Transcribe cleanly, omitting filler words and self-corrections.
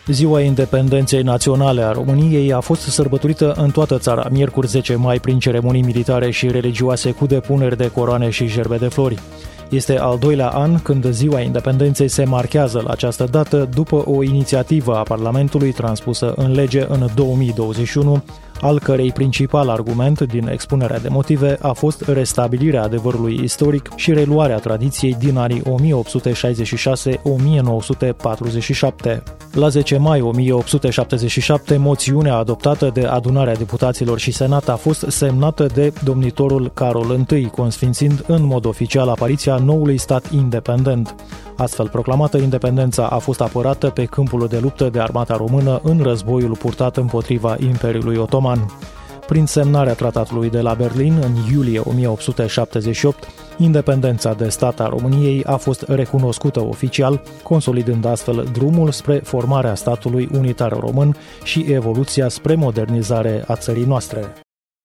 Ziua Independenței Naționale a României a fost sărbătorită în toată țara, miercuri 10 mai, prin ceremonii militare și religioase cu depuneri de coroane și gerbe de flori. Este al doilea an când Ziua Independenței se marchează la această dată după o inițiativă a Parlamentului transpusă în lege în 2021, al cărei principal argument din expunerea de motive a fost restabilirea adevărului istoric și reluarea tradiției din anii 1866-1947. La 10 mai 1877, moțiunea adoptată de Adunarea Deputaților și Senat a fost semnată de domnitorul Carol I, consfințind în mod oficial apariția noului stat independent. Astfel proclamată, independența a fost apărată pe câmpul de luptă de armata română în războiul purtat împotriva Imperiului Otoman. Prin semnarea tratatului de la Berlin în iulie 1878, independența de stat a României a fost recunoscută oficial, consolidând astfel drumul spre formarea statului unitar român și evoluția spre modernizare a țării noastre.